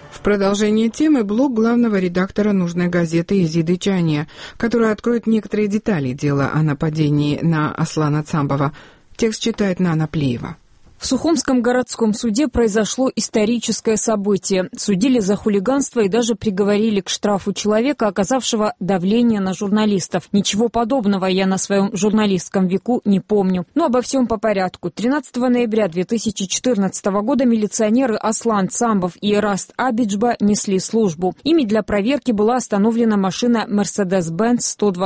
В продолжение темы блог главного редактора нужной газеты Изиды Чания, который откроет некоторые детали дела о нападении на Аслана Цамбова. Текст читает Нана Плиева. В Сухумском городском суде произошло историческое событие. Судили за хулиганство и даже приговорили к штрафу человека, оказавшего давление на журналистов. Ничего подобного я на своем журналистском веку не помню. Но обо всем по порядку. 13 ноября 2014 года милиционеры Аслан Цамбов и Эраст Абиджба несли службу. Ими для проверки была остановлена машина Mercedes-Benz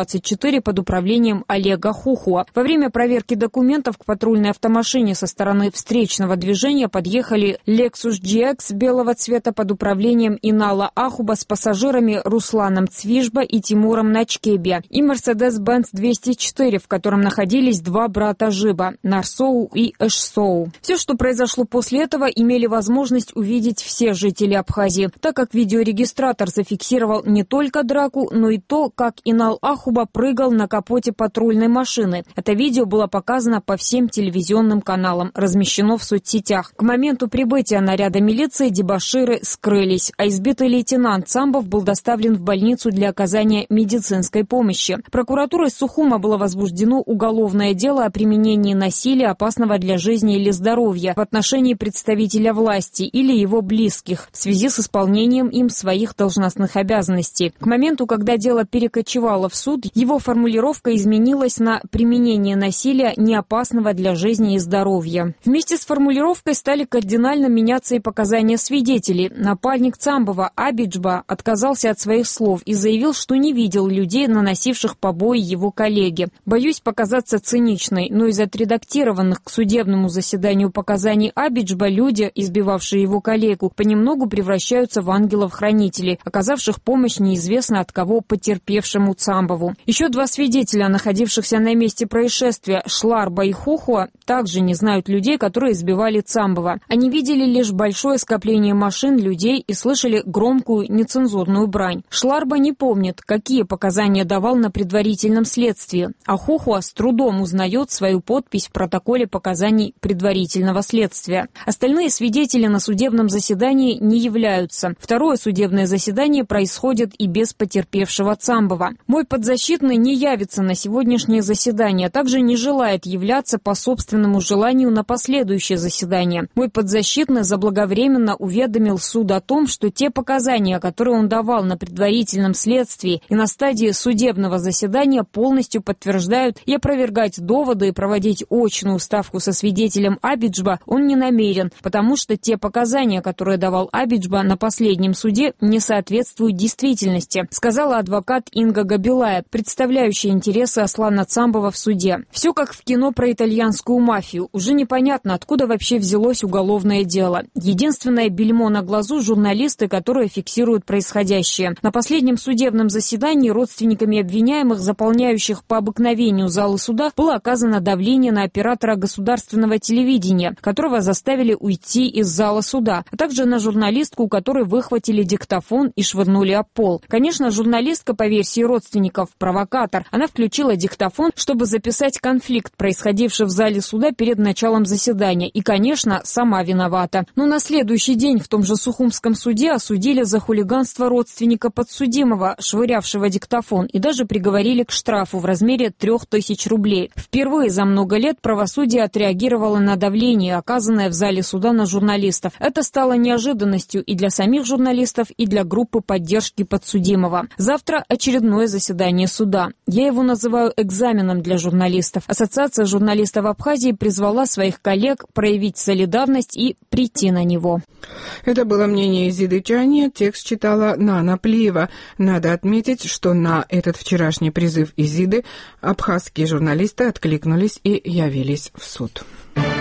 124 под управлением Олега Хухуа. Во время проверки документов к патрульной автомашине со стороны встречного движения подъехали Lexus GX белого цвета под управлением Инала Ахуба с пассажирами Русланом Цвижба и Тимуром Начкебе и Mercedes-Benz 204, в котором находились два брата Жиба – Нарсоу и Эшсоу. Все, что произошло после этого, имели возможность увидеть все жители Абхазии, так как видеорегистратор зафиксировал не только драку, но и то, как Инал Ахуба прыгал на капоте патрульной машины. Это видео было показано по всем телевизионным каналам, размещено в соцсетях. К моменту прибытия наряда милиции дебоширы скрылись, а избитый лейтенант Цамбов был доставлен в больницу для оказания медицинской помощи. Прокуратурой Сухума было возбуждено уголовное дело о применении насилия, опасного для жизни или здоровья, в отношении представителя власти или его близких в связи с исполнением им своих должностных обязанностей. К моменту, когда дело перекочевало в суд, его формулировка изменилась на «применение насилия, не опасного для жизни и здоровья». Вместе с формулировкой стали кардинально меняться и показания свидетелей. Напарник Цамбова Абиджба отказался от своих слов и заявил, что не видел людей, наносивших побои его коллеге. Боюсь показаться циничной, но из отредактированных к судебному заседанию показаний Абиджба люди, избивавшие его коллегу, понемногу превращаются в ангелов-хранителей, оказавших помощь неизвестно от кого потерпевшему Цамбову. Еще два свидетеля, находившихся на месте происшествия, Шларба и Хухуа, также не знают людей, которые избивали Цамбова. Они видели лишь большое скопление машин, людей и слышали громкую нецензурную брань. Шларба не помнит, какие показания давал на предварительном следствии, а Хухуа с трудом узнает свою подпись в протоколе показаний предварительного следствия. Остальные свидетели на судебном заседании не являются. Второе судебное заседание происходит и без потерпевшего Цамбова. Мой подзащитный не явится на сегодняшнее заседание, а также не желает являться по собственному желанию на последующее заседание. Мой подзащитный заблаговременно уведомил суд о том, что те показания, которые он давал на предварительном следствии и на стадии судебного заседания, полностью подтверждают и опровергать доводы и проводить очную ставку со свидетелем Абиджба он не намерен, потому что те показания, которые давал Абиджба на последнем суде, не соответствуют действительности, сказала адвокат Инга Габилая, представляющая интересы Аслана Цамбова в суде. Все как в кино про итальянскую мафию. Уже непонятно, откуда вообще взялось уголовное дело. Единственное бельмо на глазу – журналисты, которые фиксируют происходящее. На последнем судебном заседании родственниками обвиняемых, заполняющих по обыкновению залы суда, было оказано давление на оператора государственного телевидения, которого заставили уйти из зала суда, а также на журналистку, у которой выхватили диктофон и швырнули об пол. Конечно, журналистка, по версии родственников, провокатор. Она включила диктофон, чтобы записать конфликт, происходивший в зале суда перед началом заседания, и, конечно, сама виновата. Но на следующий день в том же Сухумском суде осудили за хулиганство родственника подсудимого, швырявшего диктофон, и даже приговорили к штрафу в размере 3000 рублей. Впервые за много лет правосудие отреагировало на давление, оказанное в зале суда на журналистов. Это стало неожиданностью и для самих журналистов, и для группы поддержки подсудимого. Завтра очередное заседание суда. Я его называю экзаменом для журналистов. Ассоциация журналистов Абхазии призвала своих коллег проявить солидарность и прийти на него. Это было мнение Изиды Чания. Текст читала Нана Плиева. Надо отметить, что на этот вчерашний призыв Изиды абхазские журналисты откликнулись и явились в суд.